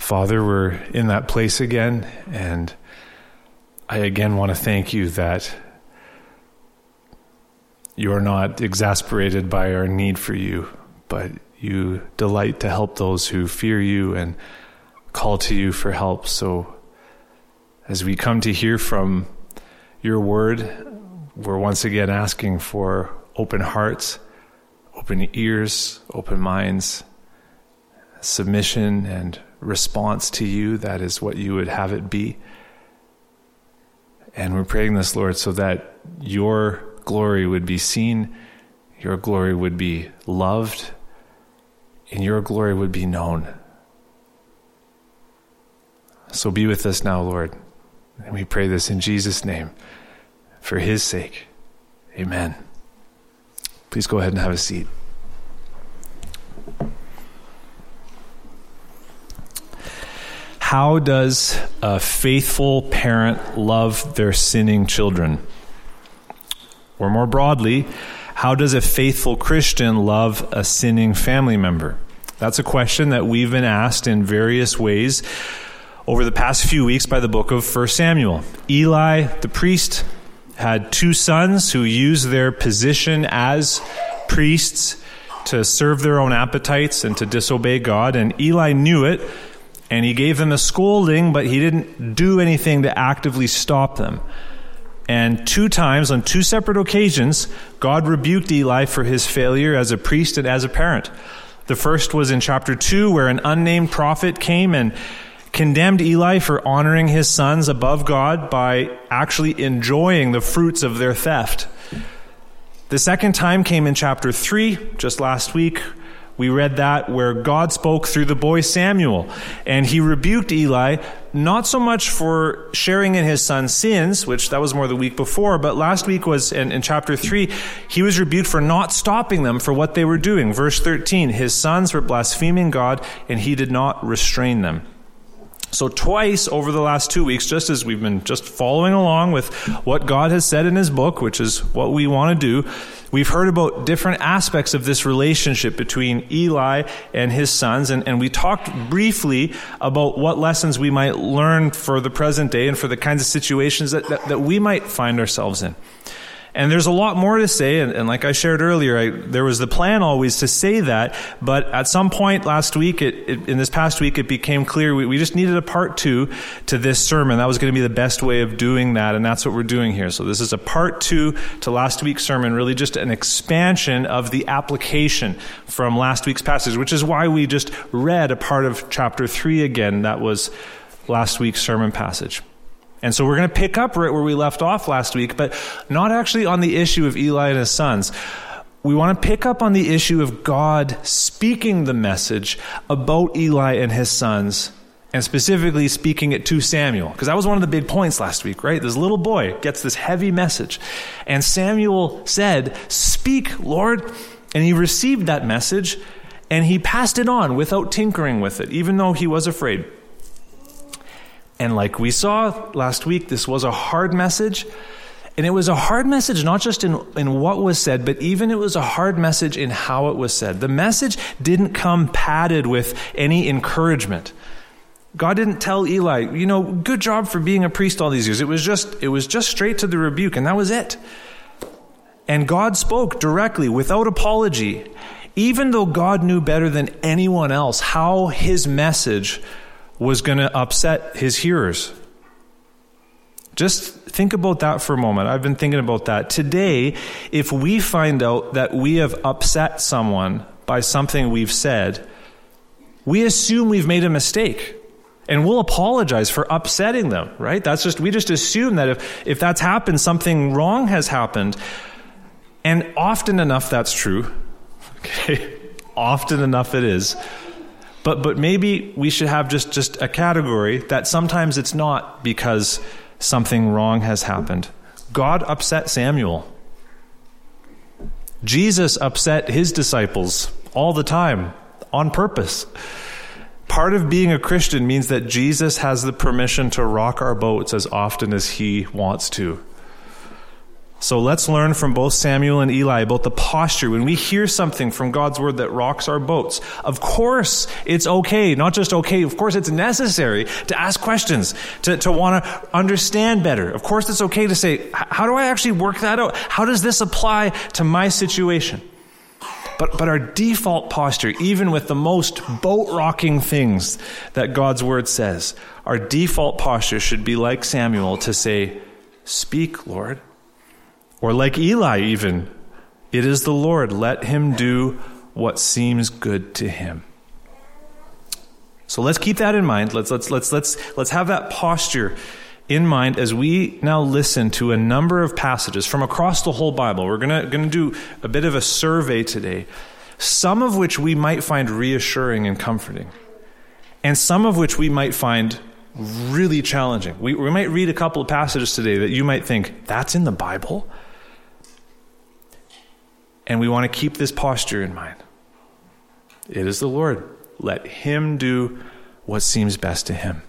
Father, we're in that place again, and I again want to thank you that you're not exasperated by our need for you, but you delight to help those who fear you and call to you for help. So as we come to hear from your word, we're once again asking for open hearts, open ears, open minds, submission and response to you. That is what you would have it be. And we're praying this, Lord, so that your glory would be seen, your glory would be loved, and your glory would be known. So be with us now, Lord. And we pray this in Jesus' name, for his sake. Amen. Please go ahead and have a seat. How does a faithful parent love their sinning children? Or more broadly, how does a faithful Christian love a sinning family member? That's a question that we've been asked in various ways over the past few weeks by the book of 1 Samuel. Eli, the priest, had two sons who used their position as priests to serve their own appetites and to disobey God. And Eli knew it, and he gave them a scolding, but he didn't do anything to actively stop them. And 2 times, on 2 separate occasions, God rebuked Eli for his failure as a priest and as a parent. The first was in chapter 2, where an unnamed prophet came and condemned Eli for honoring his sons above God by actually enjoying the fruits of their theft. The second time came in chapter 3, just last week. We read that where God spoke through the boy Samuel, and he rebuked Eli, not so much for sharing in his son's sins, which that was more the week before, but last week was in chapter 3, he was rebuked for not stopping them for what they were doing. Verse 13, his sons were blaspheming God, and he did not restrain them. So twice over the last 2 weeks, just as we've been just following along with what God has said in his book, which is what we want to do, we've heard about different aspects of this relationship between Eli and his sons, and we talked briefly about what lessons we might learn for the present day and for the kinds of situations that we might find ourselves in. And there's a lot more to say, and like I shared earlier, there was the plan always to say that, but at some point last week, in this past week, it became clear we just needed a part 2 to this sermon. That was going to be the best way of doing that, and that's what we're doing here. So this is a part 2 to last week's sermon, really just an expansion of the application from last week's passage, which is why we just read a part of chapter 3 again. That was last week's sermon passage. And so we're going to pick up right where we left off last week, but not actually on the issue of Eli and his sons. We want to pick up on the issue of God speaking the message about Eli and his sons, and specifically speaking it to Samuel. Because that was one of the big points last week, right? This little boy gets this heavy message. And Samuel said, "Speak, Lord." And he received that message, and he passed it on without tinkering with it, even though he was afraid. And like we saw last week, this was a hard message. And it was a hard message not just in what was said, but even it was a hard message in how it was said. The message didn't come padded with any encouragement. God didn't tell Eli, good job for being a priest all these years. It was just straight to the rebuke, and that was it. And God spoke directly, without apology, even though God knew better than anyone else how his message was going to upset his hearers. Just think about that for a moment. I've been thinking about that. Today, if we find out that we have upset someone by something we've said, we assume we've made a mistake. And we'll apologize for upsetting them, right? We just assume that if that's happened, something wrong has happened. And often enough, that's true. Okay? Often enough it is. But maybe we should have just a category that sometimes it's not because something wrong has happened. God upset Samuel. Jesus upset his disciples all the time, on purpose. Part of being a Christian means that Jesus has the permission to rock our boats as often as he wants to. So let's learn from both Samuel and Eli about the posture. When we hear something from God's word that rocks our boats, of course it's okay, not just okay, of course it's necessary to ask questions, to want to understand better. Of course it's okay to say, how do I actually work that out? How does this apply to my situation? But our default posture, even with the most boat-rocking things that God's word says, our default posture should be like Samuel to say, speak, Lord. Or like Eli even, it is the Lord, let him do what seems good to him. So let's keep that in mind. Let's have that posture in mind as we now listen to a number of passages from across the whole Bible. We're gonna do a bit of a survey today, some of which we might find reassuring and comforting, and some of which we might find really challenging. We might read a couple of passages today that you might think, that's in the Bible? And we want to keep this posture in mind. It is the Lord. Let him do what seems best to him.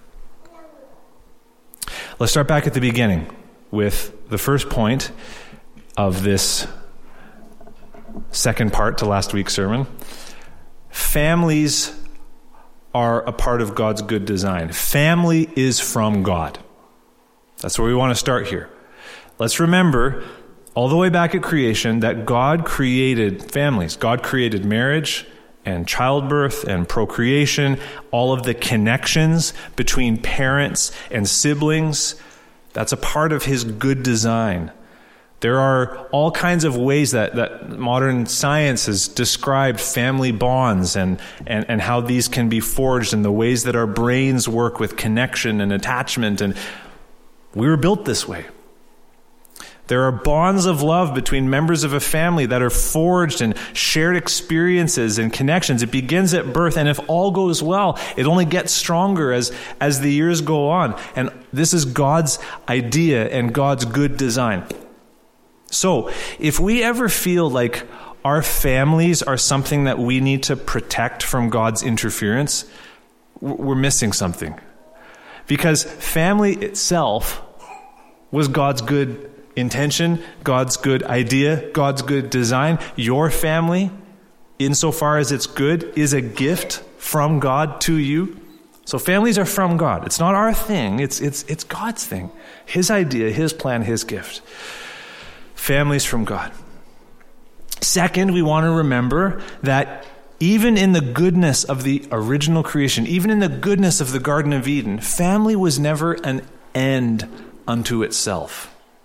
Let's start back at the beginning with the first point of this second part to last week's sermon. Families are a part of God's good design. Family is from God. That's where we want to start here. Let's remember, all the way back at creation, that God created families. God created marriage and childbirth and procreation, all of the connections between parents and siblings. That's a part of his good design. There are all kinds of ways that modern science has described family bonds and how these can be forged, and the ways that our brains work with connection and attachment. And we were built this way. There are bonds of love between members of a family that are forged in shared experiences and connections. It begins at birth, and if all goes well, it only gets stronger as the years go on. And this is God's idea and God's good design. So, if we ever feel like our families are something that we need to protect from God's interference, we're missing something. Because family itself was God's good intention, God's good idea, God's good design. Your family, insofar as it's good, is a gift from God to you. So families are from God. It's not our thing. It's God's thing. His idea, his plan, his gift. Families from God. Second, we want to remember that even in the goodness of the original creation, even in the goodness of the Garden of Eden, family was never an end unto itself.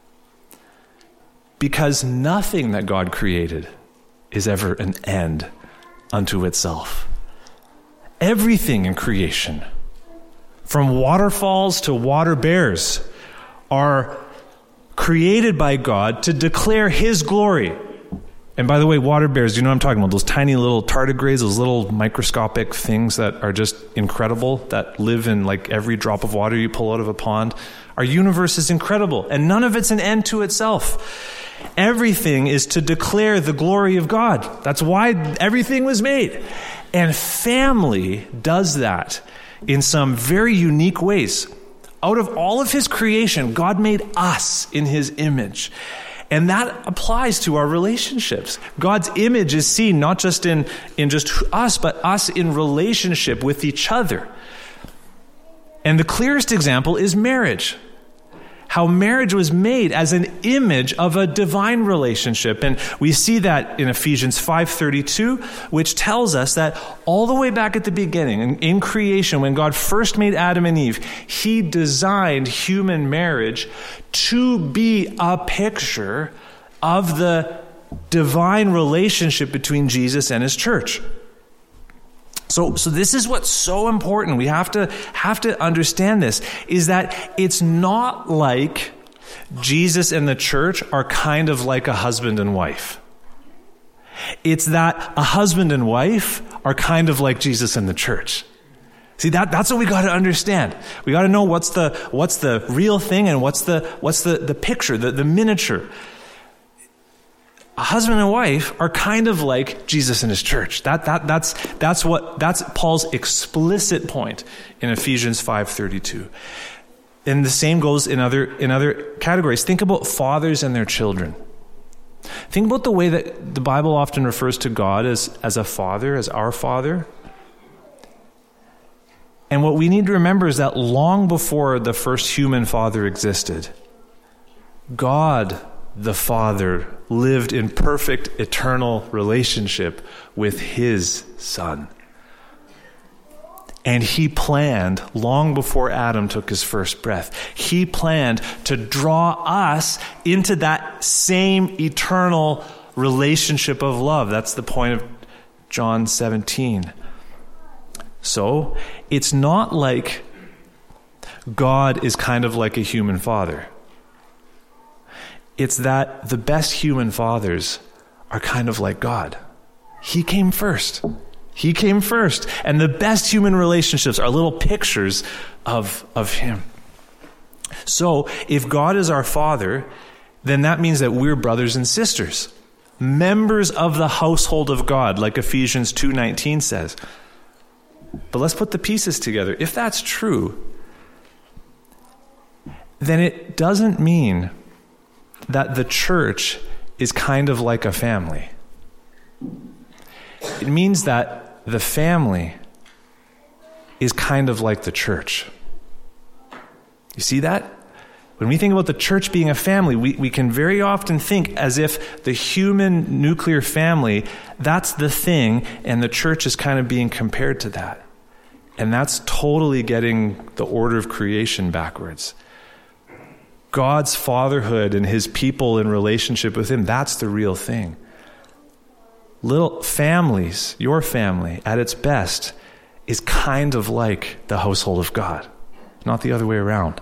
Because nothing that God created is ever an end unto itself. Everything in creation, from waterfalls to water bears, are created by God to declare his glory. And by the way, water bears, you know what I'm talking about? Those tiny little tardigrades, those little microscopic things that are just incredible, that live in like every drop of water you pull out of a pond. Our universe is incredible, and none of it's an end to itself. Everything is to declare the glory of God. That's why everything was made. And family does that in some very unique ways. Out of all of his creation, God made us in his image. And that applies to our relationships. God's image is seen not just in just us, but us in relationship with each other. And the clearest example is marriage. How marriage was made as an image of a divine relationship. And we see that in Ephesians 5:32, which tells us that all the way back at the beginning, in creation, when God first made Adam and Eve, he designed human marriage to be a picture of the divine relationship between Jesus and his church. So this is what's so important. We have to understand this, is that it's not like Jesus and the church are kind of like a husband and wife. It's that a husband and wife are kind of like Jesus and the church. See, that's what we got to understand. We got to know what's the real thing and what's the picture, the miniature. A husband and wife are kind of like Jesus and his church. That's Paul's explicit point in Ephesians 5:32. And the same goes in other categories. Think about fathers and their children. Think about the way that the Bible often refers to God as a father, as our Father. And what we need to remember is that long before the first human father existed, God, the Father, lived in perfect eternal relationship with his Son. And he planned, long before Adam took his first breath, he planned to draw us into that same eternal relationship of love. That's the point of John 17. So, it's not like God is kind of like a human father. It's that the best human fathers are kind of like God. He came first. He came first. And the best human relationships are little pictures of him. So, if God is our Father, then that means that we're brothers and sisters, members of the household of God, like Ephesians 2:19 says. But let's put the pieces together. If that's true, then it doesn't mean that the church is kind of like a family. It means that the family is kind of like the church. You see that? When we think about the church being a family, we can very often think as if the human nuclear family, that's the thing, and the church is kind of being compared to that. And that's totally getting the order of creation backwards. God's fatherhood and his people in relationship with him, that's the real thing. Little families, your family, at its best, is kind of like the household of God, not the other way around.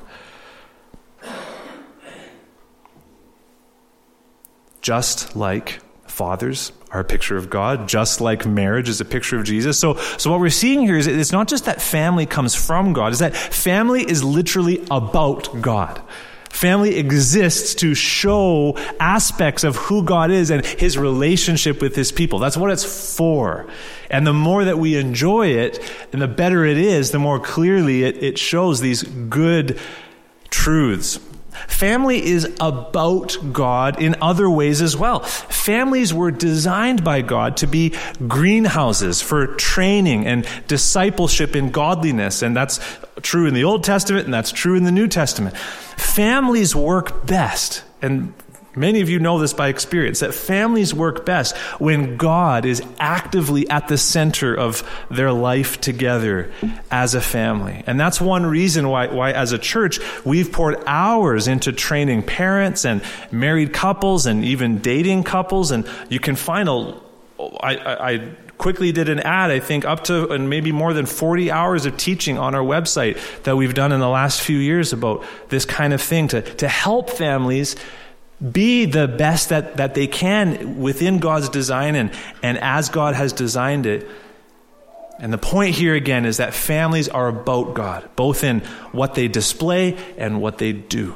Just like fathers are a picture of God, just like marriage is a picture of Jesus. So what we're seeing here is it's not just that family comes from God, it's that family is literally about God. Family exists to show aspects of who God is and his relationship with his people. That's what it's for. And the more that we enjoy it, and the better it is, the more clearly it shows these good truths. Family is about God in other ways as well. Families were designed by God to be greenhouses for training and discipleship in godliness. And that's true in the Old Testament, and that's true in the New Testament. Families work best, and many of you know this by experience, that families work best when God is actively at the center of their life together as a family. And that's one reason why as a church, we've poured hours into training parents and married couples and even dating couples. And you can find I quickly did an ad, I think up to and maybe more than 40 hours of teaching on our website that we've done in the last few years about this kind of thing to help families be the best that they can within God's design and as God has designed it. And the point here again is that families are about God, both in what they display and what they do.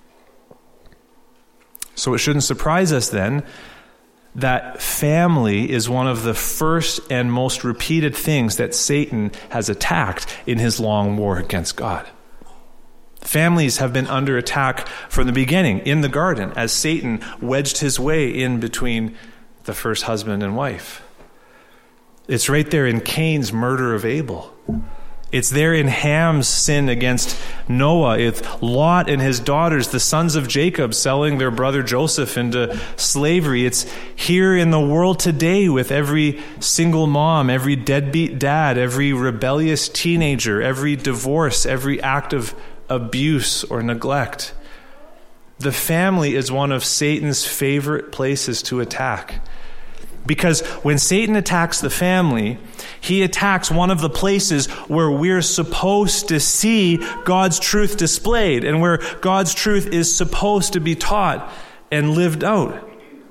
So it shouldn't surprise us then that family is one of the first and most repeated things that Satan has attacked in his long war against God. Families have been under attack from the beginning in the garden as Satan wedged his way in between the first husband and wife. It's right there in Cain's murder of Abel. It's there in Ham's sin against Noah. It's Lot and his daughters, the sons of Jacob, selling their brother Joseph into slavery. It's here in the world today with every single mom, every deadbeat dad, every rebellious teenager, every divorce, every act of abuse or neglect. The family is one of Satan's favorite places to attack. Because when Satan attacks the family, he attacks one of the places where we're supposed to see God's truth displayed and where God's truth is supposed to be taught and lived out.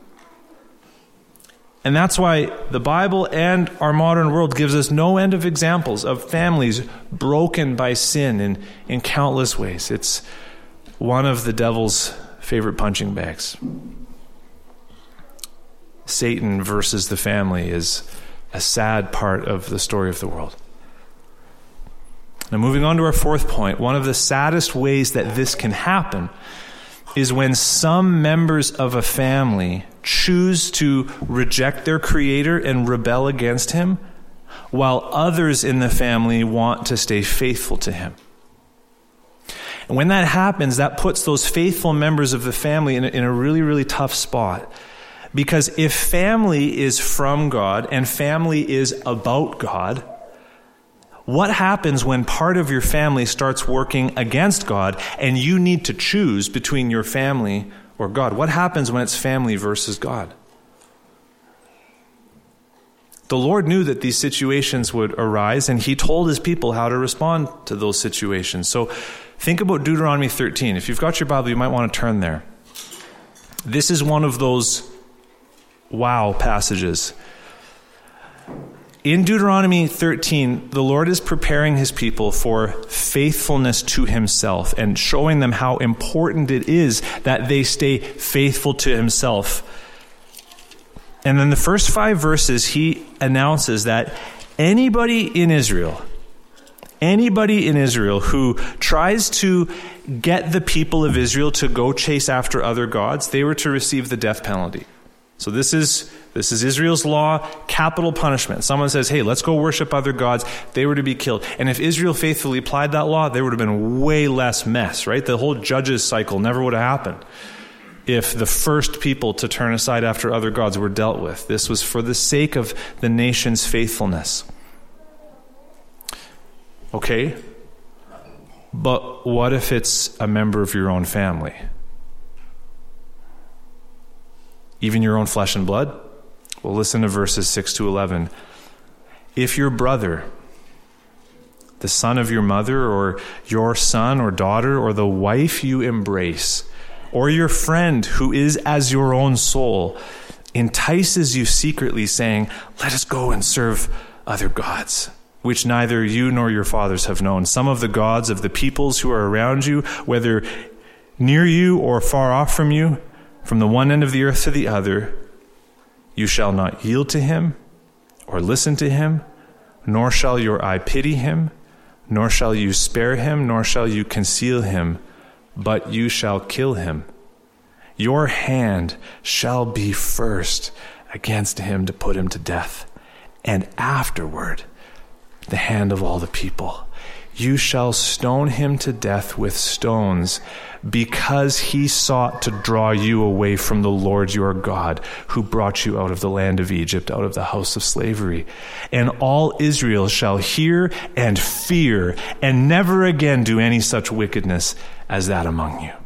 And that's why the Bible and our modern world gives us no end of examples of families broken by sin in countless ways. It's one of the devil's favorite punching bags. Satan versus the family is a sad part of the story of the world. Now, moving on to our fourth point, one of the saddest ways that this can happen is when some members of a family choose to reject their Creator and rebel against Him, while others in the family want to stay faithful to Him. And when that happens, that puts those faithful members of the family in a really, really tough spot. Because if family is from God and family is about God, what happens when part of your family starts working against God and you need to choose between your family or God? What happens when it's family versus God? The Lord knew that these situations would arise, and He told His people how to respond to those situations. So think about Deuteronomy 13. If you've got your Bible, you might want to turn there. This is one of those wow passages. In Deuteronomy 13, the Lord is preparing His people for faithfulness to Himself and showing them how important it is that they stay faithful to Himself. And then the first 5 verses, He announces that anybody in Israel who tries to get the people of Israel to go chase after other gods, they were to receive the death penalty. So this is Israel's law, capital punishment. Someone says, hey, let's go worship other gods. They were to be killed. And if Israel faithfully applied that law, there would have been way less mess, right? The whole Judges cycle never would have happened if the first people to turn aside after other gods were dealt with. This was for the sake of the nation's faithfulness. Okay, but what if it's a member of your own family? Even your own flesh and blood? Well, listen to verses 6 to 11. If your brother, the son of your mother, or your son or daughter, or the wife you embrace, or your friend who is as your own soul, entices you secretly, saying, let us go and serve other gods, which neither you nor your fathers have known, some of the gods of the peoples who are around you, whether near you or far off from you, from the one end of the earth to the other, you shall not yield to him or listen to him, nor shall your eye pity him, nor shall you spare him, nor shall you conceal him, but you shall kill him. Your hand shall be first against him to put him to death, and afterward the hand of all the people. You shall stone him to death with stones, because he sought to draw you away from the Lord your God, who brought you out of the land of Egypt, out of the house of slavery. And all Israel shall hear and fear, and never again do any such wickedness as that among you.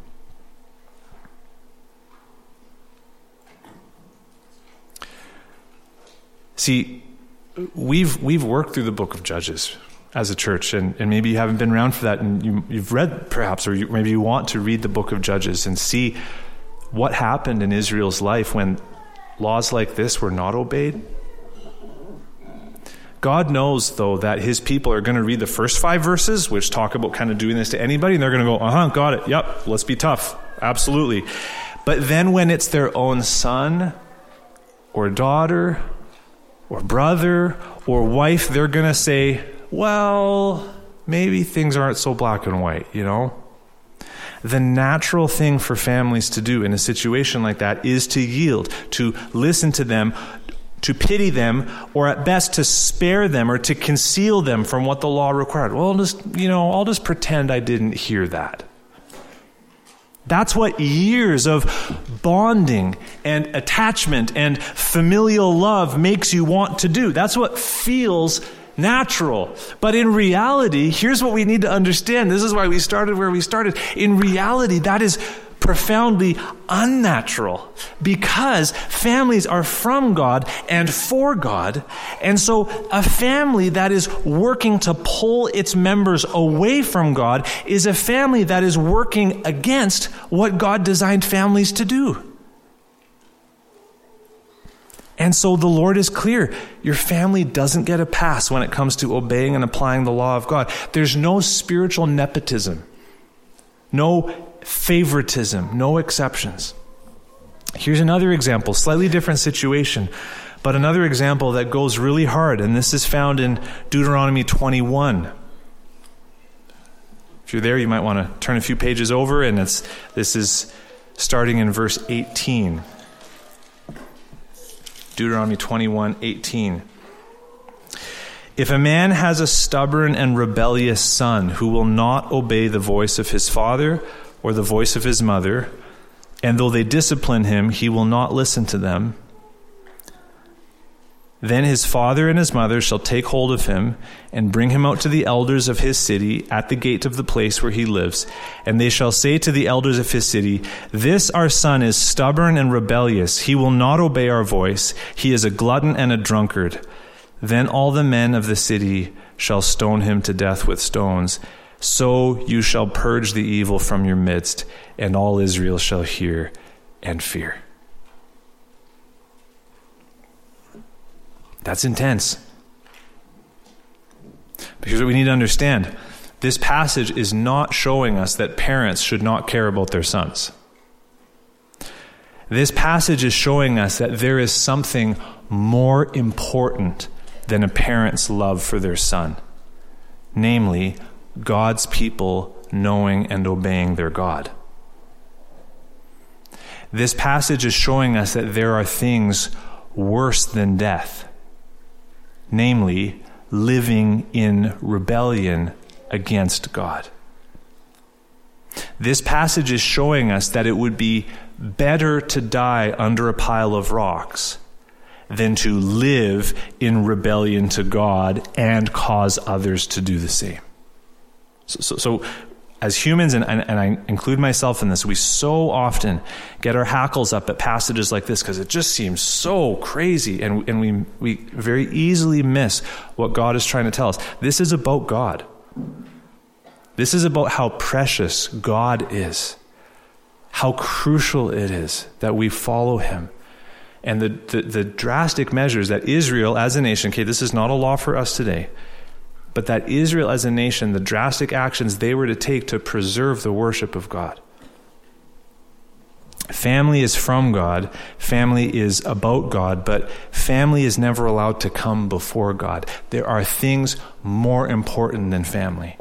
See, we've worked through the book of Judges as a church, and maybe you haven't been around for that, and you've read perhaps, or maybe you want to read the book of Judges and see what happened in Israel's life when laws like this were not obeyed. God knows, though, that his people are going to read the first 5 verses, which talk about kind of doing this to anybody, and they're going to go, got it, yep, let's be tough, absolutely. But then when it's their own son or daughter or brother or wife, they're going to say, well, maybe things aren't so black and white, you know? The natural thing for families to do in a situation like that is to yield, to listen to them, to pity them, or at best to spare them or to conceal them from what the law required. Well, I'll just pretend I didn't hear that. That's what years of bonding and attachment and familial love makes you want to do. That's what feels natural. But in reality, here's what we need to understand. This is why we started where we started. In reality, that is profoundly unnatural, because families are from God and for God. And so a family that is working to pull its members away from God is a family that is working against what God designed families to do. And so the Lord is clear. Your family doesn't get a pass when it comes to obeying and applying the law of God. There's no spiritual nepotism, no favoritism, no exceptions. Here's another example, slightly different situation, but another example that goes really hard, and this is found in Deuteronomy 21. If you're there, you might want to turn a few pages over, and this is starting in verse 18. Deuteronomy 21:18. If a man has a stubborn and rebellious son who will not obey the voice of his father or the voice of his mother, and though they discipline him, he will not listen to them, then his father and his mother shall take hold of him and bring him out to the elders of his city at the gate of the place where he lives. And they shall say to the elders of his city, "This our son is stubborn and rebellious. He will not obey our voice. He is a glutton and a drunkard." Then all the men of the city shall stone him to death with stones. So you shall purge the evil from your midst, and all Israel shall hear and fear. That's intense. Because what we need to understand, this passage is not showing us that parents should not care about their sons. This passage is showing us that there is something more important than a parent's love for their son, namely, God's people knowing and obeying their God. This passage is showing us that there are things worse than death, namely, living in rebellion against God. This passage is showing us that it would be better to die under a pile of rocks than to live in rebellion to God and cause others to do the same. So as humans, and I include myself in this, we so often get our hackles up at passages like this because it just seems so crazy, and we very easily miss what God is trying to tell us. This is about God. This is about how precious God is, how crucial it is that we follow him, and the drastic measures that Israel as a nation, okay, this is not a law for us today, but that Israel as a nation, the drastic actions they were to take to preserve the worship of God. Family is from God. Family is about God, but family is never allowed to come before God. There are things more important than family.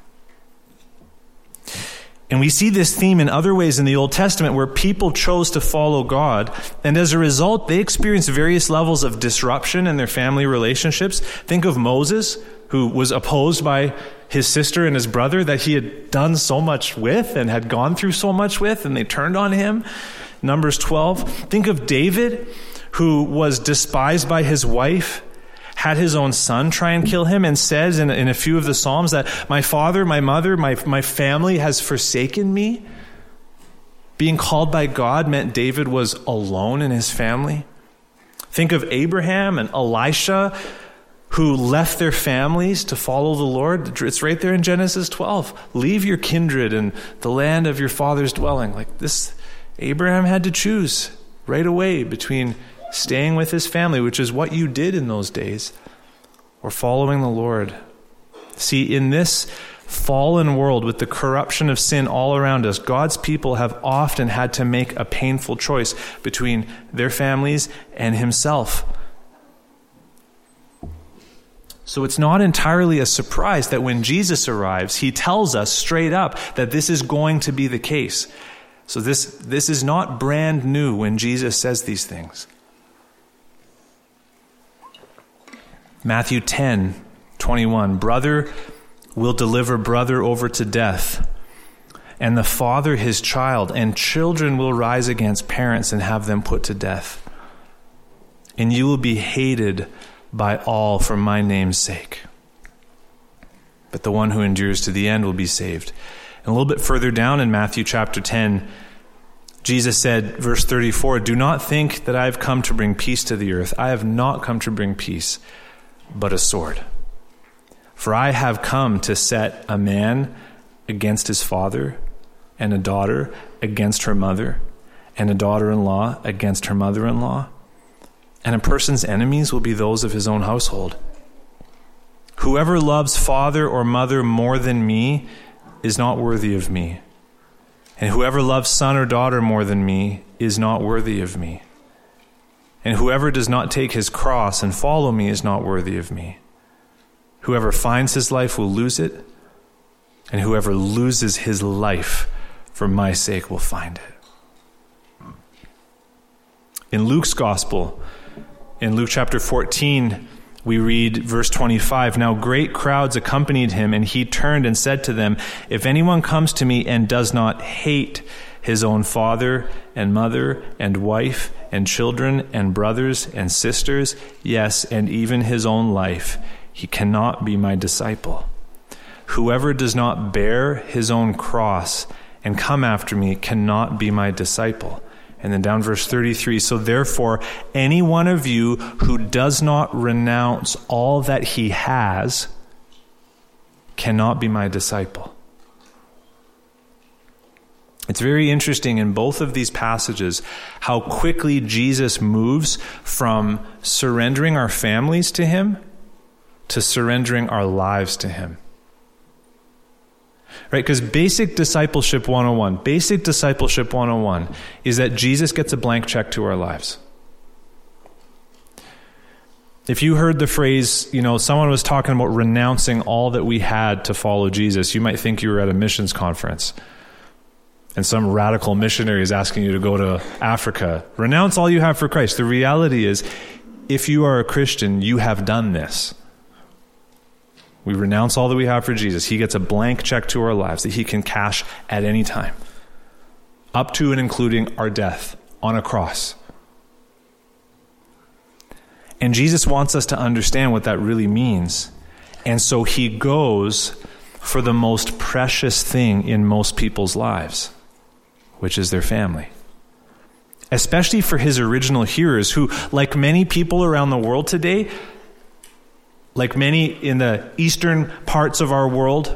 And we see this theme in other ways in the Old Testament where people chose to follow God, and as a result, they experienced various levels of disruption in their family relationships. Think of Moses, who was opposed by his sister and his brother that he had done so much with and had gone through so much with, and they turned on him. Numbers 12. Think of David, who was despised by his wife, had his own son try and kill him, and says in a few of the Psalms that my father, my mother, my family has forsaken me. Being called by God meant David was alone in his family. Think of Abraham and Elisha, who left their families to follow the Lord. It's right there in Genesis 12. Leave your kindred and the land of your father's dwelling. Like this, Abraham had to choose right away between staying with his family, which is what you did in those days, or following the Lord. See, in this fallen world with the corruption of sin all around us, God's people have often had to make a painful choice between their families and himself. So it's not entirely a surprise that when Jesus arrives, he tells us straight up that this is going to be the case. So this is not brand new when Jesus says these things. Matthew 10:21, brother will deliver brother over to death, and the father his child, and children will rise against parents and have them put to death. And you will be hated by all for my name's sake. But the one who endures to the end will be saved. And a little bit further down in Matthew chapter 10, Jesus said, verse 34, do not think that I have come to bring peace to the earth. I have not come to bring peace, but a sword. For I have come to set a man against his father, and a daughter against her mother, and a daughter-in-law against her mother-in-law. And a person's enemies will be those of his own household. Whoever loves father or mother more than me is not worthy of me. And whoever loves son or daughter more than me is not worthy of me. And whoever does not take his cross and follow me is not worthy of me. Whoever finds his life will lose it, and whoever loses his life for my sake will find it. In Luke's gospel, in Luke chapter 14, we read verse 25, "Now great crowds accompanied him, and he turned and said to them, 'If anyone comes to me and does not hate his own father and mother and wife and children and brothers and sisters, yes, and even his own life, he cannot be my disciple. Whoever does not bear his own cross and come after me cannot be my disciple.'" And then down verse 33, "So therefore, any one of you who does not renounce all that he has cannot be my disciple." It's very interesting in both of these passages how quickly Jesus moves from surrendering our families to him to surrendering our lives to him. Right? Because basic discipleship 101 is that Jesus gets a blank check to our lives. If you heard the phrase, someone was talking about renouncing all that we had to follow Jesus, you might think you were at a missions conference and some radical missionary is asking you to go to Africa. Renounce all you have for Christ. The reality is, if you are a Christian, you have done this. We renounce all that we have for Jesus. He gets a blank check to our lives that he can cash at any time, up to and including our death on a cross. And Jesus wants us to understand what that really means. And so he goes for the most precious thing in most people's lives, which is their family. Especially for his original hearers who, like many people around the world today, like many in the eastern parts of our world,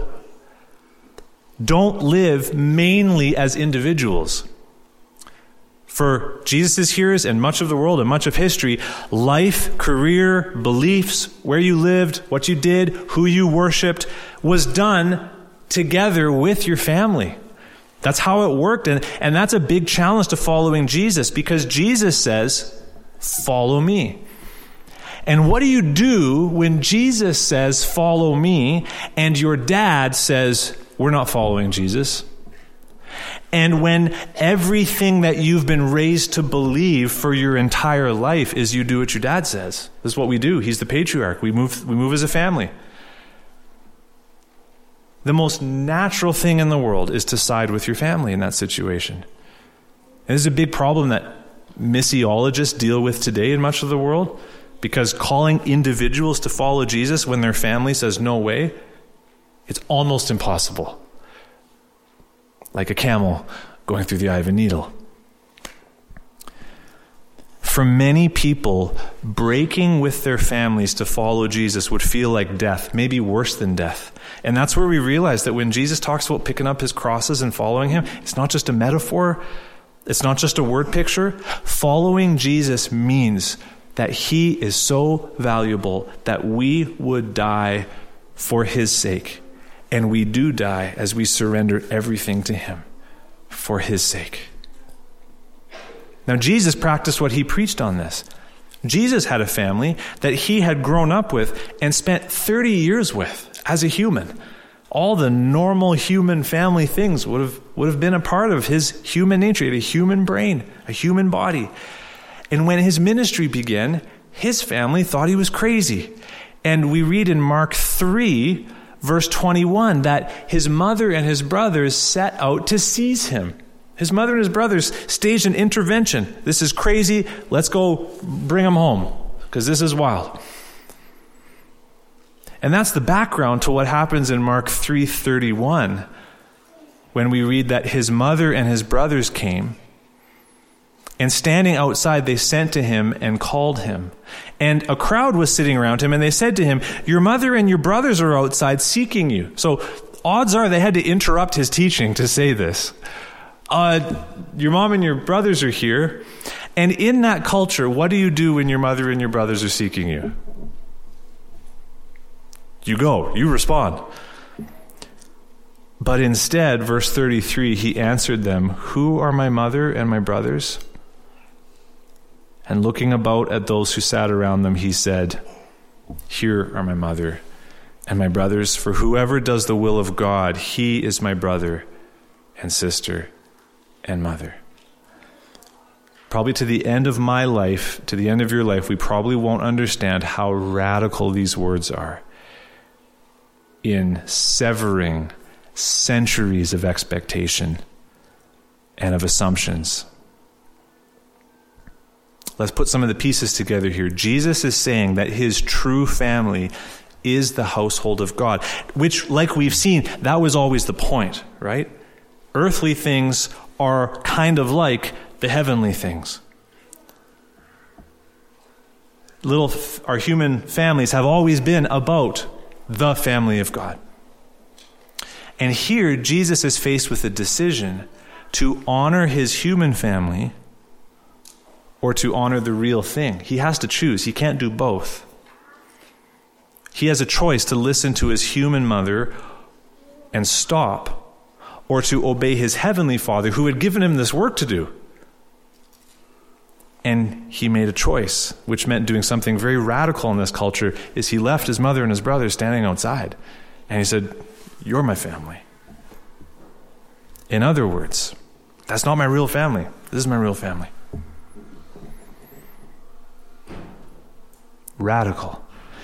don't live mainly as individuals. For Jesus' hearers and much of the world and much of history, life, career, beliefs, where you lived, what you did, who you worshipped, was done together with your family. That's how it worked. And that's a big challenge to following Jesus, because Jesus says, "Follow me." And what do you do when Jesus says, "Follow me," and your dad says, "We're not following Jesus"? And when everything that you've been raised to believe for your entire life is you do what your dad says. This is what we do. He's the patriarch. We move as a family. The most natural thing in the world is to side with your family in that situation. And this is a big problem that missiologists deal with today in much of the world, because calling individuals to follow Jesus when their family says no way, it's almost impossible. Like a camel going through the eye of a needle. For many people, breaking with their families to follow Jesus would feel like death, maybe worse than death. And that's where we realize that when Jesus talks about picking up his crosses and following him, it's not just a metaphor. It's not just a word picture. Following Jesus means that he is so valuable that we would die for his sake. And we do die as we surrender everything to him for his sake. Now, Jesus practiced what he preached on this. Jesus had a family that he had grown up with and spent 30 years with as a human. All the normal human family things would have been a part of his human nature. He had a human brain, a human body. And when his ministry began, his family thought he was crazy. And we read in Mark 3, verse 21, that his mother and his brothers set out to seize him. His mother and his brothers staged an intervention. This is crazy. Let's go bring him home, because this is wild. And that's the background to what happens in Mark 3:31, when we read that his mother and his brothers came, and standing outside, they sent to him and called him. And a crowd was sitting around him, and they said to him, "Your mother and your brothers are outside seeking you." So odds are they had to interrupt his teaching to say this. Your mom and your brothers are here. And in that culture, what do you do when your mother and your brothers are seeking you? You go, you respond. But instead, verse 33, he answered them, "Who are my mother and my brothers?" And looking about at those who sat around them, he said, "Here are my mother and my brothers, for whoever does the will of God, he is my brother and sister and mother. Probably to the end of my life, to the end of your life, we probably won't understand how radical these words are in severing centuries of expectation and of assumptions. Let's put some of the pieces together here. Jesus is saying that his true family is the household of God, which, like we've seen, that was always the point, right? Earthly things are kind of like the heavenly things. Our human families have always been about the family of God. And here, Jesus is faced with a decision to honor his human family or to honor the real thing. He has to choose. He can't do both. He has a choice to listen to his human mother and stop, or to obey his heavenly Father who had given him this work to do. And he made a choice, which meant doing something very radical in this culture, is he left his mother and his brother standing outside. And he said, "You're my family." In other words, that's not my real family. This is my real family. Radical.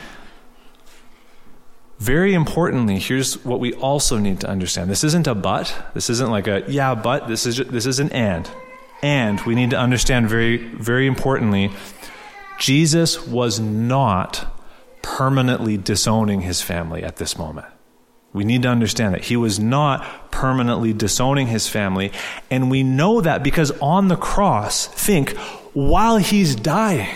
Very importantly, here's what we also need to understand. This isn't a but. This isn't like a yeah, but. This is an and. And we need to understand very, very importantly, Jesus was not permanently disowning his family at this moment. We need to understand that. He was not permanently disowning his family. And we know that because on the cross, while he's dying,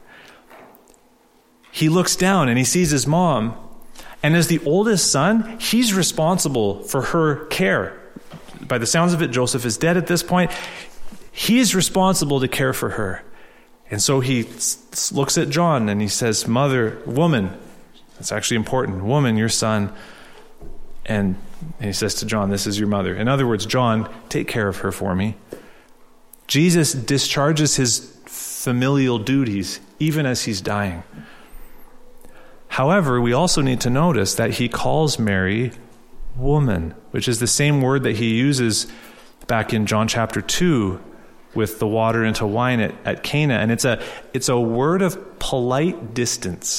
he looks down and he sees his mom. And as the oldest son, he's responsible for her care. By the sounds of it, Joseph is dead at this point. He is responsible to care for her. And so he looks at John and he says, woman, that's actually important, woman, your son. And he says to John, this is your mother. In other words, John, take care of her for me. Jesus discharges his familial duties even as he's dying. However, we also need to notice that he calls Mary woman, which is the same word that he uses back in John chapter 2 with the water into wine at Cana. And it's a word of polite distance.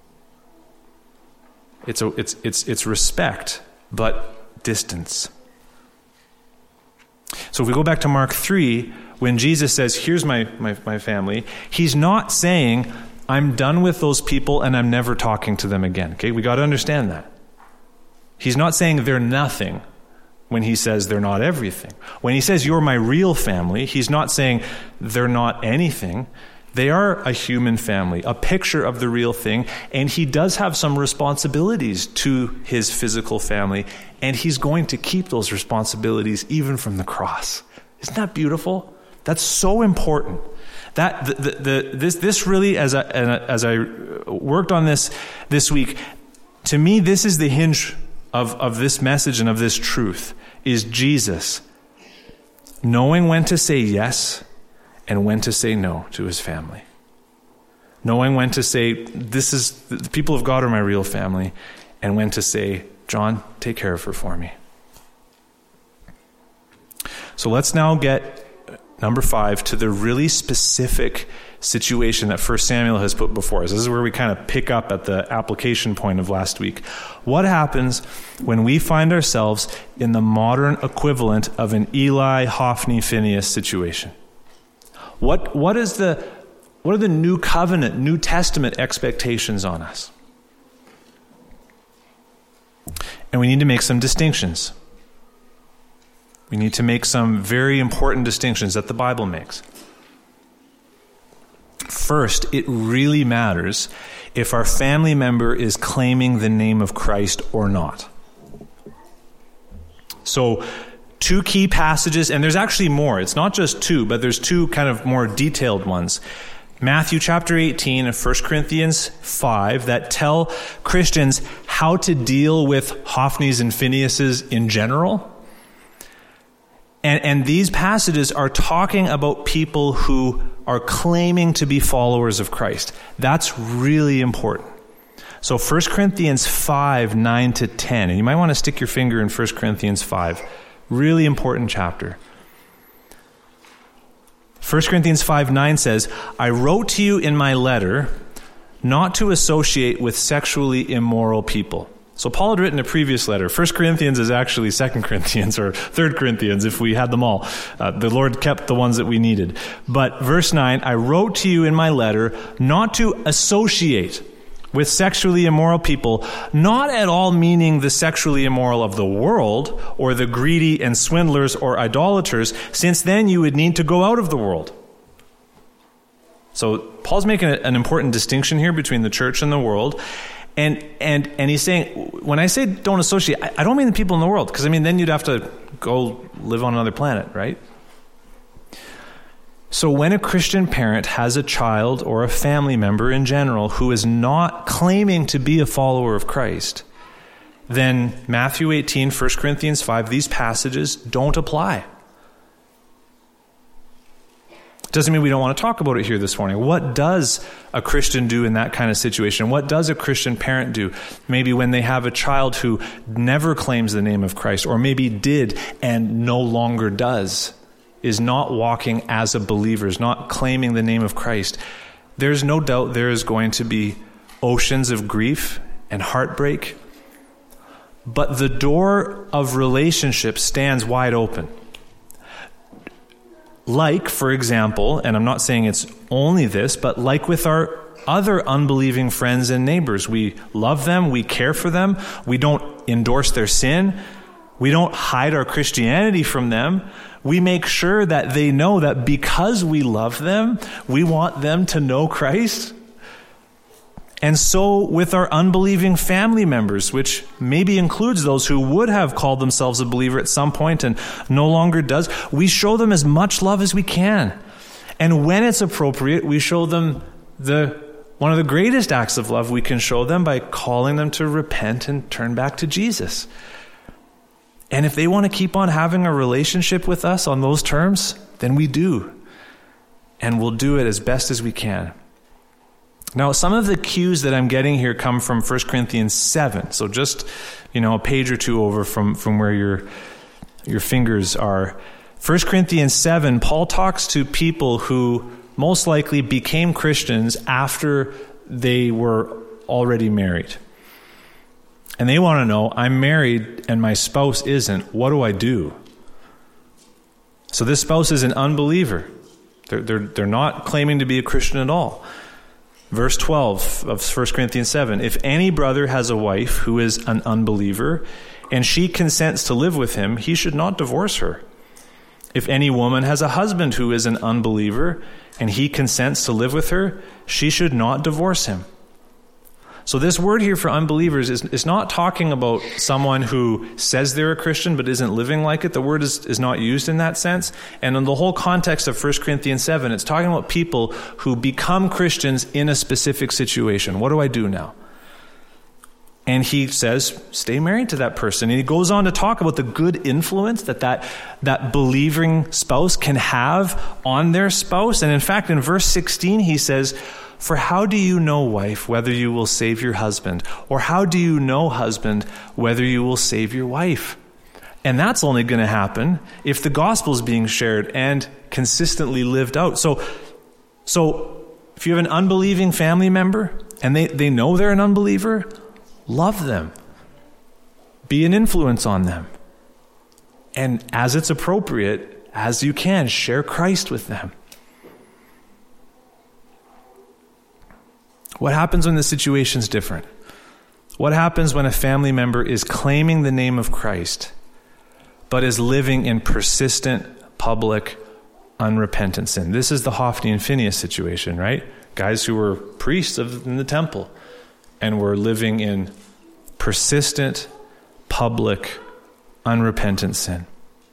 It's respect, but distance. So if we go back to Mark 3, when Jesus says, here's my family, he's not saying, I'm done with those people and I'm never talking to them again. Okay, we got to understand that. He's not saying they're nothing when he says they're not everything. When he says you're my real family, he's not saying they're not anything. They are a human family, a picture of the real thing, and he does have some responsibilities to his physical family, and he's going to keep those responsibilities even from the cross. Isn't that beautiful? That's so important. That this really, as I worked on this week, to me, this is the hinge of this message and of this truth, is Jesus knowing when to say yes and when to say no to his family. Knowing when to say, the people of God are my real family, and when to say, John, take care of her for me. So let's now get, number 5, to the really specific situation that 1 Samuel has put before us. This is where we kind of pick up at the application point of last week. What happens when we find ourselves in the modern equivalent of an Eli, Hophni, Phinehas situation? What are the New Covenant, New Testament expectations on us? And we need to make some distinctions. We need to make some very important distinctions that the Bible makes. First, it really matters if our family member is claiming the name of Christ or not. So, 2 key passages, and there's actually more. It's not just 2, but there's 2 kind of more detailed ones. Matthew chapter 18 and 1 Corinthians 5 that tell Christians how to deal with Hophnis and Phinehas in general. And these passages are talking about people who are claiming to be followers of Christ. That's really important. So 1 Corinthians 5, 9 to 10. And you might want to stick your finger in 1 Corinthians 5. Really important chapter. 1 Corinthians 5, 9 says, I wrote to you in my letter not to associate with sexually immoral people. So Paul had written a previous letter. 1 Corinthians is actually 2 Corinthians or 3 Corinthians if we had them all. The Lord kept the ones that we needed. But verse 9, I wrote to you in my letter not to associate with sexually immoral people, not at all meaning the sexually immoral of the world or the greedy and swindlers or idolaters, since then you would need to go out of the world. So Paul's making an important distinction here between the church and the world. And he's saying, when I say don't associate, I don't mean the people in the world, because then you'd have to go live on another planet, right? So when a Christian parent has a child or a family member in general who is not claiming to be a follower of Christ, then Matthew 18, 1 Corinthians 5, these passages don't apply. Doesn't mean we don't want to talk about it here this morning. What does a Christian do in that kind of situation? What does a Christian parent do? Maybe when they have a child who never claims the name of Christ, or maybe did and no longer does, is not walking as a believer, is not claiming the name of Christ. There's no doubt there is going to be oceans of grief and heartbreak, but the door of relationship stands wide open. Like, for example, and I'm not saying it's only this, but like with our other unbelieving friends and neighbors, we love them, we care for them, we don't endorse their sin, we don't hide our Christianity from them. We make sure that they know that because we love them, we want them to know Christ. And so with our unbelieving family members, which maybe includes those who would have called themselves a believer at some point and no longer does, we show them as much love as we can. And when it's appropriate, we show them one of the greatest acts of love we can show them by calling them to repent and turn back to Jesus. And if they want to keep on having a relationship with us on those terms, then we do. And we'll do it as best as we can. Now, some of the cues that I'm getting here come from 1 Corinthians 7. So just, a page or two over from where your fingers are. 1 Corinthians 7, Paul talks to people who most likely became Christians after they were already married. And they want to know, I'm married and my spouse isn't. What do I do? So this spouse is an unbeliever. They're not claiming to be a Christian at all. Verse 12 of 1 Corinthians 7, if any brother has a wife who is an unbeliever, and she consents to live with him, he should not divorce her. If any woman has a husband who is an unbeliever, and he consents to live with her, she should not divorce him. So this word here for unbelievers is not talking about someone who says they're a Christian but isn't living like it. The word is not used in that sense. And in the whole context of 1 Corinthians 7, it's talking about people who become Christians in a specific situation. What do I do now? And he says, stay married to that person. And he goes on to talk about the good influence that believing spouse can have on their spouse. And in fact, in verse 16, he says, for how do you know, wife, whether you will save your husband? Or how do you know, husband, whether you will save your wife? And that's only going to happen if the gospel is being shared and consistently lived out. So if you have an unbelieving family member and they know they're an unbeliever, love them. Be an influence on them. And as it's appropriate, as you can, share Christ with them. What happens when the situation's different? What happens when a family member is claiming the name of Christ, but is living in persistent, public, unrepentant sin? This is the Hophni and Phinehas situation, right? Guys who were priests in the temple and were living in persistent, public, unrepentant sin.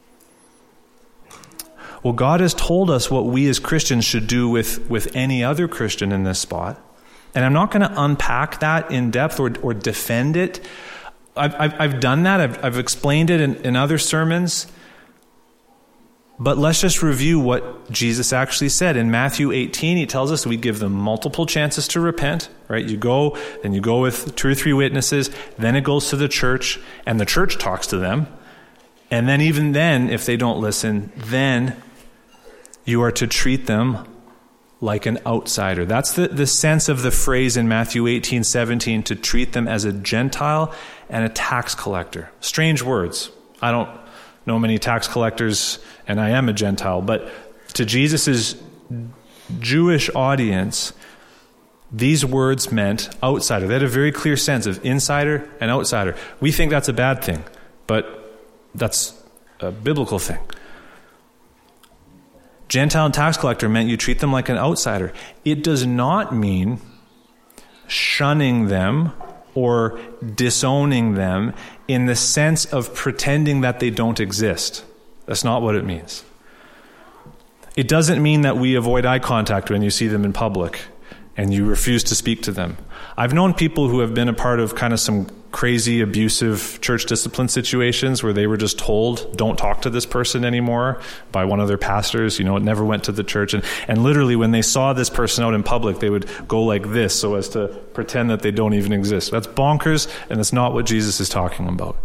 Well, God has told us what we as Christians should do with any other Christian in this spot. And I'm not going to unpack that in depth or defend it. I've done that. I've explained it in other sermons. But let's just review what Jesus actually said. In Matthew 18, he tells us we give them multiple chances to repent, right? You go with 2 or 3 witnesses, then it goes to the church, and the church talks to them. And then even then, if they don't listen, then you are to treat them like an outsider. That's the sense of the phrase in Matthew 18:17, to treat them as a Gentile and a tax collector. Strange words. I don't know many tax collectors, and I am a Gentile, but to Jesus' Jewish audience, these words meant outsider. They had a very clear sense of insider and outsider. We think that's a bad thing, but that's a biblical thing. Gentile and tax collector meant you treat them like an outsider. It does not mean shunning them or disowning them in the sense of pretending that they don't exist. That's not what it means. It doesn't mean that we avoid eye contact when you see them in public and you refuse to speak to them. I've known people who have been a part of kind of some crazy, abusive church discipline situations where they were just told, don't talk to this person anymore by one of their pastors. It never went to the church. And literally when they saw this person out in public, they would go like this so as to pretend that they don't even exist. That's bonkers, and that's not what Jesus is talking about.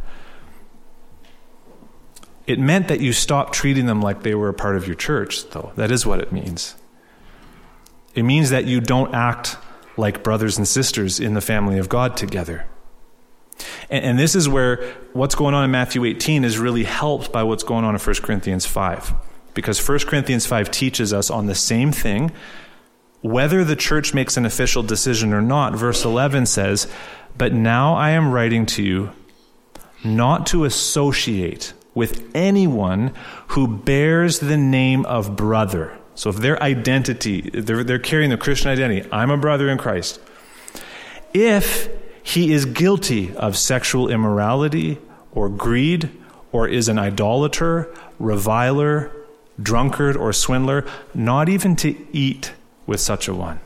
It meant that you stopped treating them like they were a part of your church, though. That is what it means. It means that you don't act like brothers and sisters in the family of God together. And this is where what's going on in Matthew 18 is really helped by what's going on in 1 Corinthians 5. Because 1 Corinthians 5 teaches us on the same thing, whether the church makes an official decision or not. Verse 11 says, "But now I am writing to you not to associate with anyone who bears the name of brother." So if their identity, they're carrying the Christian identity, I'm a brother in Christ. If he is guilty of sexual immorality or greed, or is an idolater, reviler, drunkard, or swindler, not even to eat with such a one.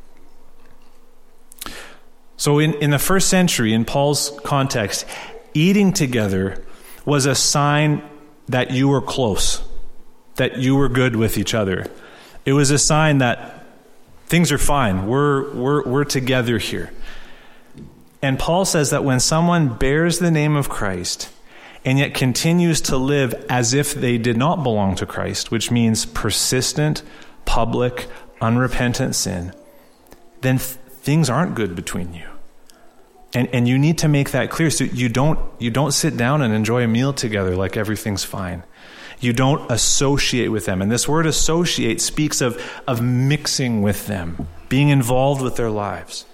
So in the first century, in Paul's context, eating together was a sign that you were close, that you were good with each other. It was a sign that things are fine. We're together here. And Paul says that when someone bears the name of Christ and yet continues to live as if they did not belong to Christ, which means persistent, public, unrepentant sin, then things aren't good between you. And you need to make that clear. So you don't sit down and enjoy a meal together like everything's fine. You don't associate with them. And this word associate speaks of mixing with them, being involved with their lives.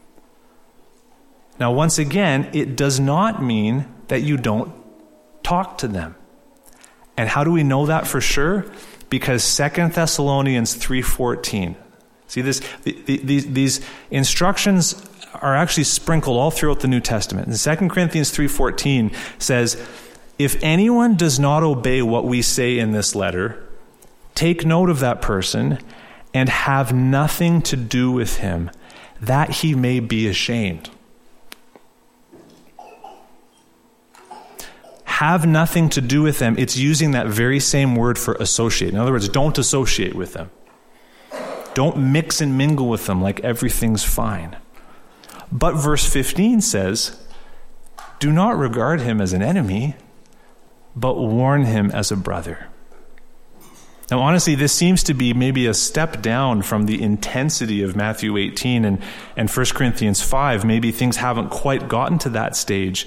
Now, once again, it does not mean that you don't talk to them. And how do we know that for sure? Because 2 Thessalonians 3:14. See, these instructions are actually sprinkled all throughout the New Testament. And 2 Corinthians 3:14 says, "If anyone does not obey what we say in this letter, take note of that person and have nothing to do with him, that he may be ashamed." Have nothing to do with them. It's using that very same word for associate. In other words, don't associate with them. Don't mix and mingle with them like everything's fine. But verse 15 says, "Do not regard him as an enemy, but warn him as a brother." Now, honestly, this seems to be maybe a step down from the intensity of Matthew 18 and 1 Corinthians 5. Maybe things haven't quite gotten to that stage.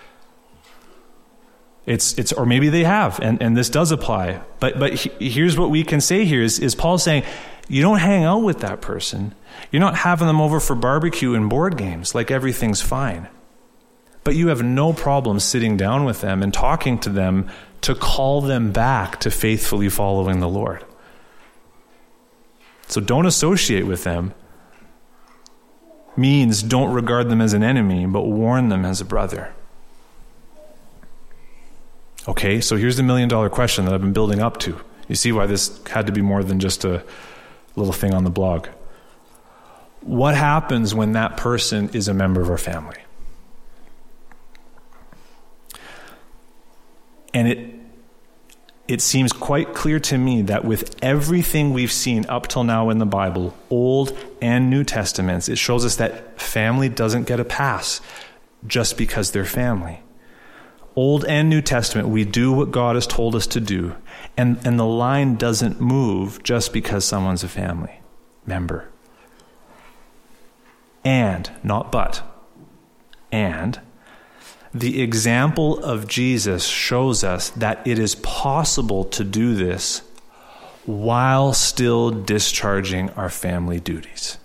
Or maybe they have, and this does apply. But here's what we can say here is Paul saying, you don't hang out with that person. You're not having them over for barbecue and board games like everything's fine. But you have no problem sitting down with them and talking to them to call them back to faithfully following the Lord. So don't associate with them means don't regard them as an enemy, but warn them as a brother. Okay, so here's the $1 million question that I've been building up to. You see why this had to be more than just a little thing on the blog. What happens when that person is a member of our family? And it seems quite clear to me that with everything we've seen up till now in the Bible, Old and New Testaments, it shows us that family doesn't get a pass just because they're family. Old and New Testament, we do what God has told us to do, and the line doesn't move just because someone's a family member. And, not but, and the example of Jesus shows us that it is possible to do this while still discharging our family duties.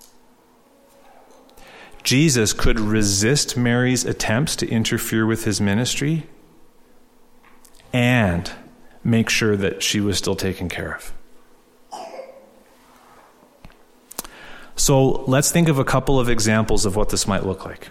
Jesus could resist Mary's attempts to interfere with his ministry and make sure that she was still taken care of. So let's think of a couple of examples of what this might look like.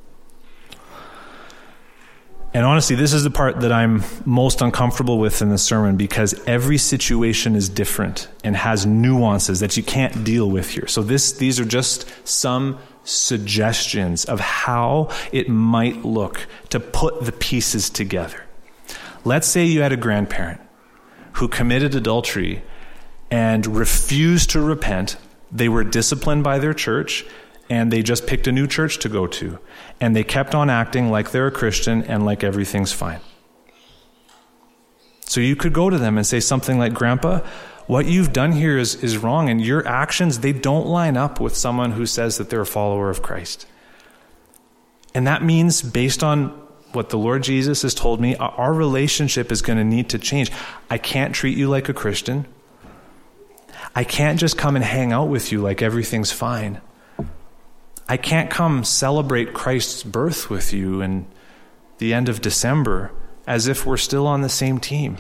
And honestly, this is the part that I'm most uncomfortable with in the sermon, because every situation is different and has nuances that you can't deal with here. So these are just some suggestions of how it might look to put the pieces together. Let's say you had a grandparent who committed adultery and refused to repent. They were disciplined by their church, and they just picked a new church to go to. And they kept on acting like they're a Christian and like everything's fine. So you could go to them and say something like, Grandpa, what you've done here is wrong, and your actions, they don't line up with someone who says that they're a follower of Christ. And that means, based on what the Lord Jesus has told me, our relationship is going to need to change. I can't treat you like a Christian. I can't just come and hang out with you like everything's fine. I can't come celebrate Christ's birth with you in the end of December as if we're still on the same team.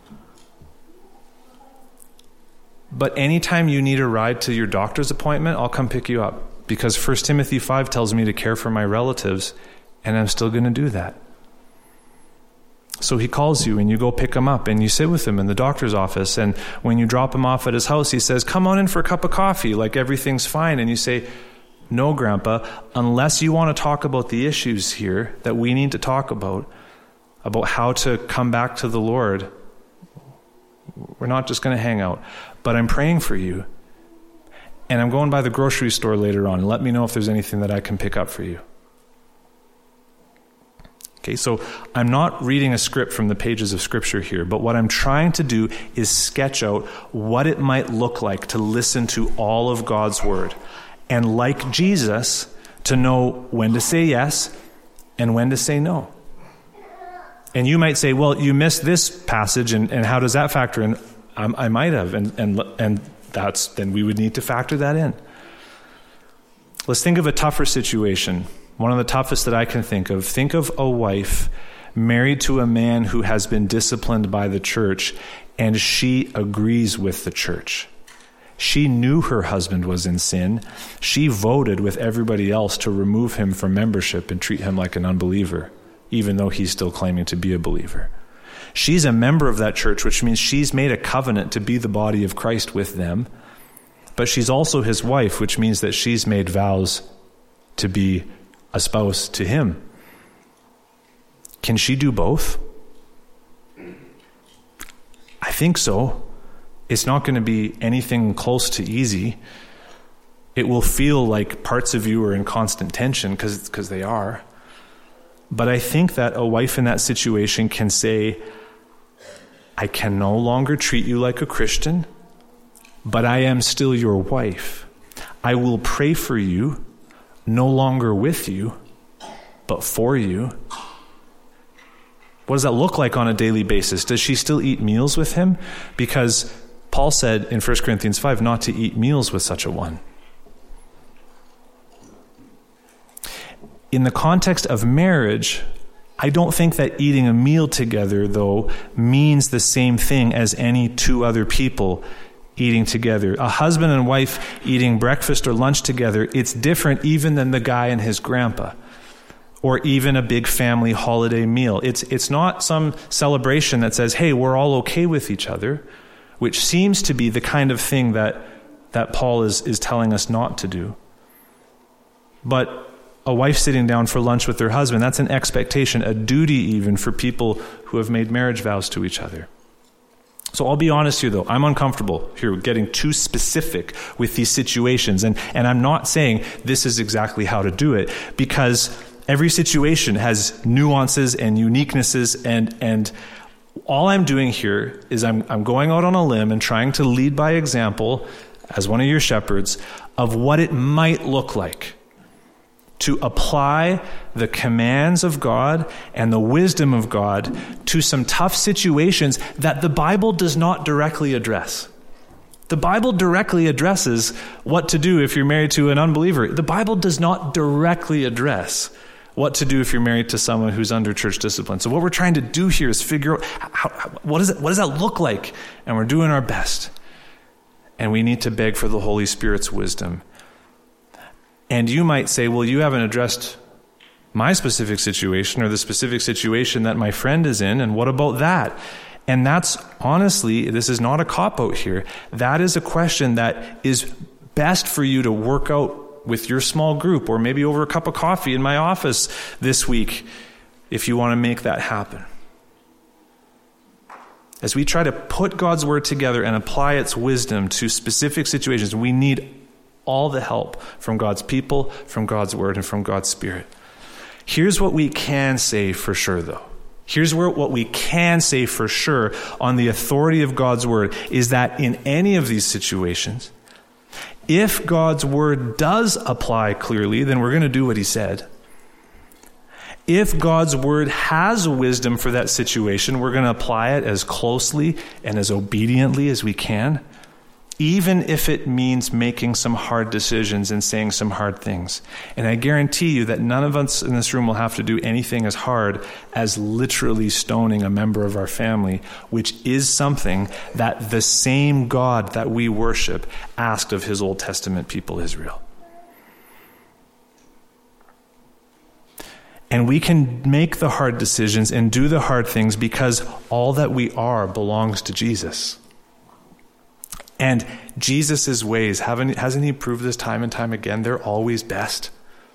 But anytime you need a ride to your doctor's appointment, I'll come pick you up, because 1 Timothy 5 tells me to care for my relatives, and I'm still going to do that. So he calls you and you go pick him up and you sit with him in the doctor's office, and when you drop him off at his house, he says, come on in for a cup of coffee, like everything's fine. And you say, no, Grandpa, unless you want to talk about the issues here that we need to talk about how to come back to the Lord, we're not just going to hang out. But I'm praying for you, and I'm going by the grocery store later on. Let me know if there's anything that I can pick up for you. Okay, so I'm not reading a script from the pages of Scripture here, but what I'm trying to do is sketch out what it might look like to listen to all of God's Word, and like Jesus, to know when to say yes and when to say no. And you might say, well, you missed this passage, and how does that factor in? I might have, and then we would need to factor that in. Let's think of a tougher situation. One of the toughest that I can think of. Think of a wife married to a man who has been disciplined by the church, and she agrees with the church. She knew her husband was in sin. She voted with everybody else to remove him from membership and treat him like an unbeliever, even though he's still claiming to be a believer. She's a member of that church, which means she's made a covenant to be the body of Christ with them. But she's also his wife, which means that she's made vows to be a spouse to him. Can she do both? I think so. It's not going to be anything close to easy. It will feel like parts of you are in constant tension, because they are. But I think that a wife in that situation can say, I can no longer treat you like a Christian, but I am still your wife. I will pray for you, no longer with you, but for you. What does that look like on a daily basis? Does she still eat meals with him? Because Paul said in 1 Corinthians 5 not to eat meals with such a one. In the context of marriage, I don't think that eating a meal together, though, means the same thing as any two other people eating together. A husband and wife eating breakfast or lunch together, it's different even than the guy and his grandpa, or even a big family holiday meal. It's not some celebration that says, hey, we're all okay with each other, which seems to be the kind of thing that Paul is telling us not to do. But a wife sitting down for lunch with her husband, that's an expectation, a duty even for people who have made marriage vows to each other. So I'll be honest here, though. I'm uncomfortable here getting too specific with these situations. And I'm not saying this is exactly how to do it, because every situation has nuances and uniquenesses, and all I'm doing here is I'm going out on a limb and trying to lead by example as one of your shepherds of what it might look like to apply the commands of God and the wisdom of God to some tough situations that the Bible does not directly address. The Bible directly addresses what to do if you're married to an unbeliever. The Bible does not directly address what to do if you're married to someone who's under church discipline. So what we're trying to do here is figure out what does that look like? And we're doing our best. And we need to beg for the Holy Spirit's wisdom. And you might say, well, you haven't addressed my specific situation or the specific situation that my friend is in, and what about that? And that's, honestly, this is not a cop-out here. That is a question that is best for you to work out with your small group, or maybe over a cup of coffee in my office this week, if you want to make that happen. As we try to put God's word together and apply its wisdom to specific situations, we need all the help from God's people, from God's word, and from God's Spirit. Here's what we can say for sure, though. Here's what we can say for sure on the authority of God's word is that in any of these situations, if God's word does apply clearly, then we're going to do what he said. If God's word has wisdom for that situation, we're going to apply it as closely and as obediently as we can, even if it means making some hard decisions and saying some hard things. And I guarantee you that none of us in this room will have to do anything as hard as literally stoning a member of our family, which is something that the same God that we worship asked of his Old Testament people Israel. And we can make the hard decisions and do the hard things because all that we are belongs to Jesus. And Jesus' ways, hasn't he proved this time and time again? They're always best.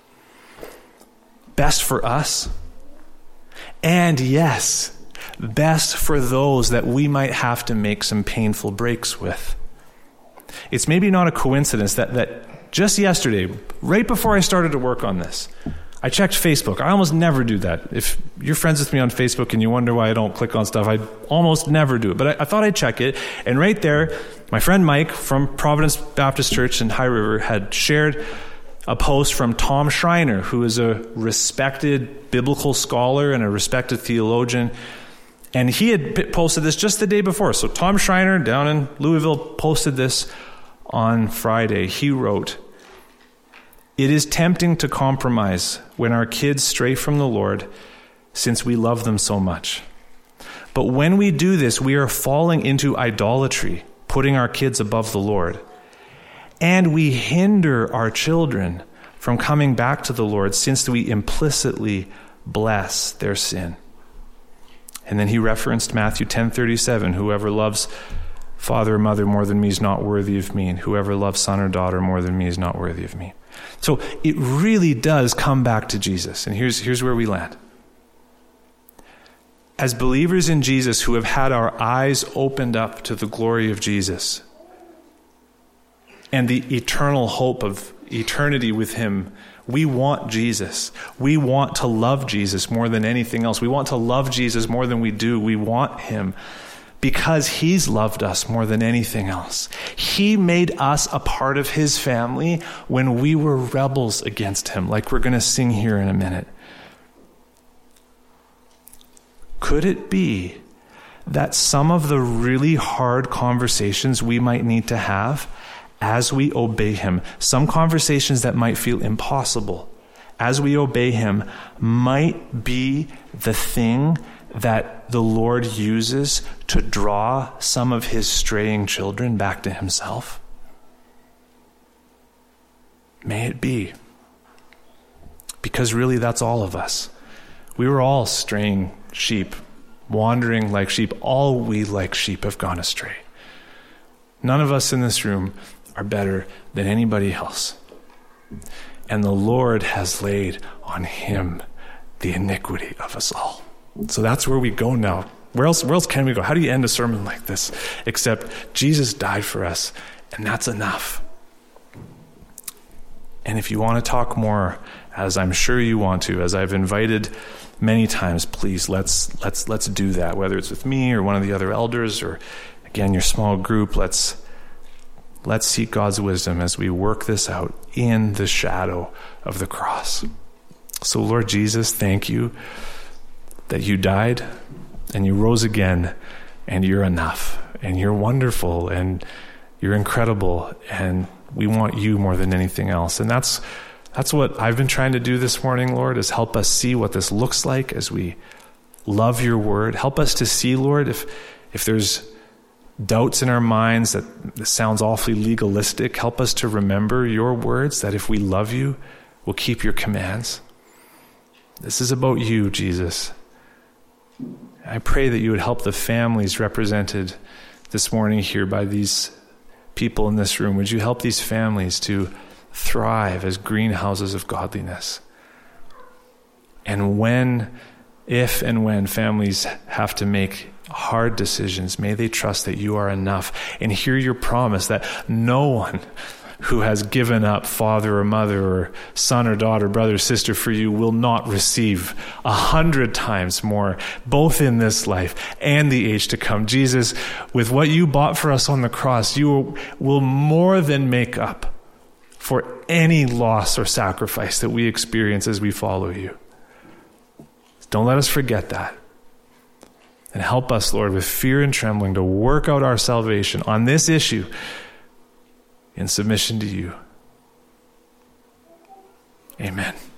Best for us. And yes, best for those that we might have to make some painful breaks with. It's maybe not a coincidence that just yesterday, right before I started to work on this, I checked Facebook. I almost never do that. If you're friends with me on Facebook and you wonder why I don't click on stuff, I almost never do it. But I thought I'd check it. And right there, my friend Mike from Providence Baptist Church in High River had shared a post from Tom Schreiner, who is a respected biblical scholar and a respected theologian. And he had posted this just the day before. So Tom Schreiner down in Louisville posted this on Friday. He wrote, "It is tempting to compromise when our kids stray from the Lord, since we love them so much. But when we do this, we are falling into idolatry, putting our kids above the Lord. And we hinder our children from coming back to the Lord, since we implicitly bless their sin." And then he referenced Matthew 10:37, "Whoever loves father or mother more than me is not worthy of me, and whoever loves son or daughter more than me is not worthy of me." So it really does come back to Jesus. And here's where we land. As believers in Jesus who have had our eyes opened up to the glory of Jesus and the eternal hope of eternity with him, we want Jesus. We want to love Jesus more than anything else. We want to love Jesus more than we do. We want him because he's loved us more than anything else. He made us a part of his family when we were rebels against him, like we're going to sing here in a minute. Could it be that some of the really hard conversations we might need to have as we obey him, some conversations that might feel impossible as we obey him, might be the thing that the Lord uses to draw some of his straying children back to himself? May it be. Because really, that's all of us. We were all straying sheep, wandering like sheep. All we like sheep have gone astray. None of us in this room are better than anybody else. And the Lord has laid on him the iniquity of us all. So that's where we go now. Where else can we go? How do you end a sermon like this? Except Jesus died for us, and that's enough. And if you want to talk more, as I'm sure you want to, as I've invited many times, please let's do that. Whether it's with me or one of the other elders, or again your small group, let's seek God's wisdom as we work this out in the shadow of the cross. So Lord Jesus, thank you that you died and you rose again, and you're enough, and you're wonderful, and you're incredible, and we want you more than anything else. And that's what I've been trying to do this morning, Lord, is help us see what this looks like as we love your word. Help us to see, Lord, if there's doubts in our minds that this sounds awfully legalistic, help us to remember your words, that if we love you, we'll keep your commands. This is about you, Jesus. I pray that you would help the families represented this morning here by these people in this room. Would you help these families to thrive as greenhouses of godliness? And if and when families have to make hard decisions, may they trust that you are enough, and hear your promise that no one who has given up father or mother or son or daughter, brother or sister for you will not receive 100 times more, both in this life and the age to come. Jesus, with what you bought for us on the cross, you will more than make up for any loss or sacrifice that we experience as we follow you. Don't let us forget that. And help us, Lord, with fear and trembling to work out our salvation on this issue in submission to you. Amen.